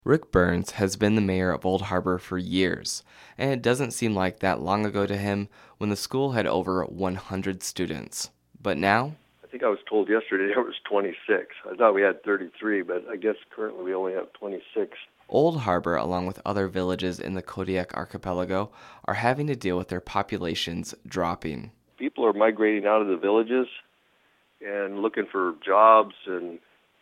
Rick Burns has been the mayor of Old Harbor for years, and it doesn't seem like that long ago to him when the school had over 100 students. But now, I think I was told yesterday there was 26. I thought we had 33, but I guess currently we only have 26. Old Harbor, along with other villages in the Kodiak archipelago, are having to deal with their populations dropping. People are migrating out of the villages and looking for jobs and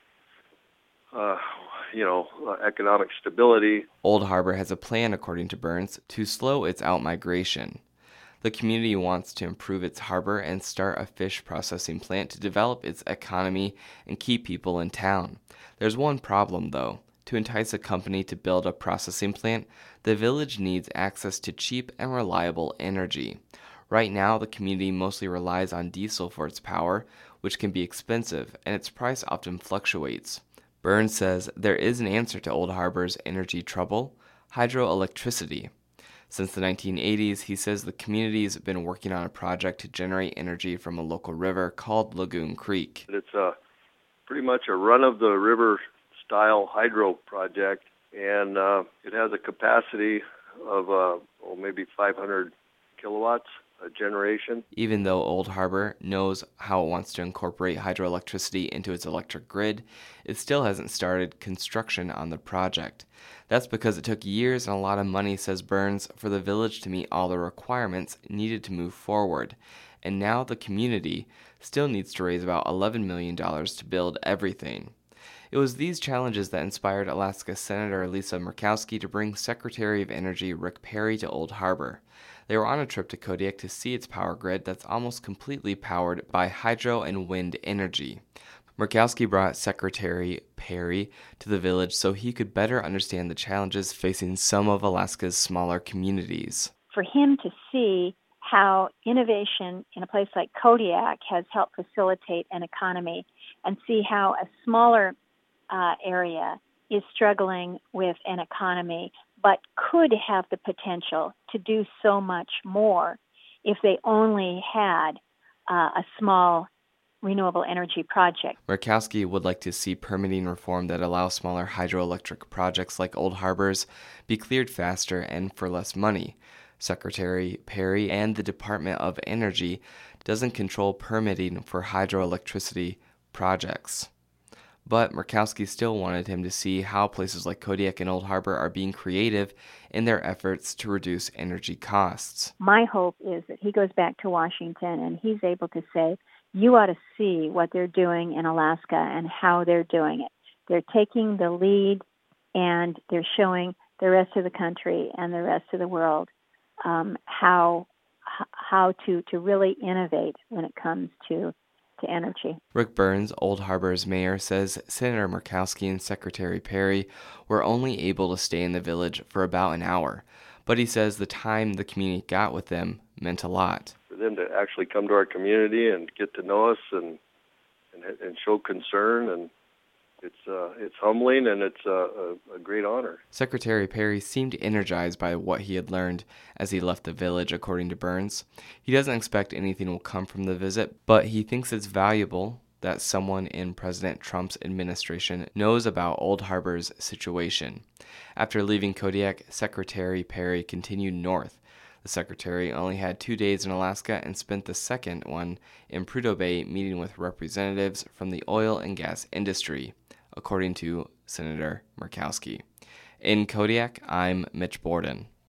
economic stability. Old Harbor has a plan, according to Burns, to slow its out-migration. The community wants to improve its harbor and start a fish processing plant to develop its economy and keep people in town. There's one problem, though. To entice a company to build a processing plant, the village needs access to cheap and reliable energy. Right now, the community mostly relies on diesel for its power, which can be expensive, and its price often fluctuates. Burns says there is an answer to Old Harbor's energy trouble: hydroelectricity. Since the 1980s, he says the community's been working on a project to generate energy from a local river called Lagoon Creek. It's pretty much a run-of-the-river style hydro project, and it has a capacity of maybe 500 kilowatts a generation. Even though Old Harbor knows how it wants to incorporate hydroelectricity into its electric grid, it still hasn't started construction on the project. That's because it took years and a lot of money, says Burns, for the village to meet all the requirements needed to move forward. And now the community still needs to raise about $11 million to build everything. It was these challenges that inspired Alaska Senator Lisa Murkowski to bring Secretary of Energy Rick Perry to Old Harbor. They were on a trip to Kodiak to see its power grid that's almost completely powered by hydro and wind energy. Murkowski brought Secretary Perry to the village so he could better understand the challenges facing some of Alaska's smaller communities. For him to see how innovation in a place like Kodiak has helped facilitate an economy, and see how a smaller area is struggling with an economy but could have the potential to do so much more if they only had a small renewable energy project. Murkowski would like to see permitting reform that allows smaller hydroelectric projects like Old Harbor's be cleared faster and for less money. Secretary Perry and the Department of Energy doesn't control permitting for hydroelectricity projects. But Murkowski still wanted him to see how places like Kodiak and Old Harbor are being creative in their efforts to reduce energy costs. My hope is that he goes back to Washington and he's able to say, you ought to see what they're doing in Alaska and how they're doing it. They're taking the lead and they're showing the rest of the country and the rest of the world how to really innovate when it comes to energy. Rick Burns, Old Harbor's mayor, says Senator Murkowski and Secretary Perry were only able to stay in the village for about an hour, but he says the time the community got with them meant a lot. For them to actually come to our community and get to know us and show concern, and it's humbling and it's a great honor. Secretary Perry seemed energized by what he had learned as he left the village, according to Burns. He doesn't expect anything will come from the visit, but he thinks it's valuable that someone in President Trump's administration knows about Old Harbor's situation. After leaving Kodiak, Secretary Perry continued north. The secretary only had 2 days in Alaska and spent the second one in Prudhoe Bay meeting with representatives from the oil and gas industry, according to Senator Murkowski. In Kodiak, I'm Mitch Borden.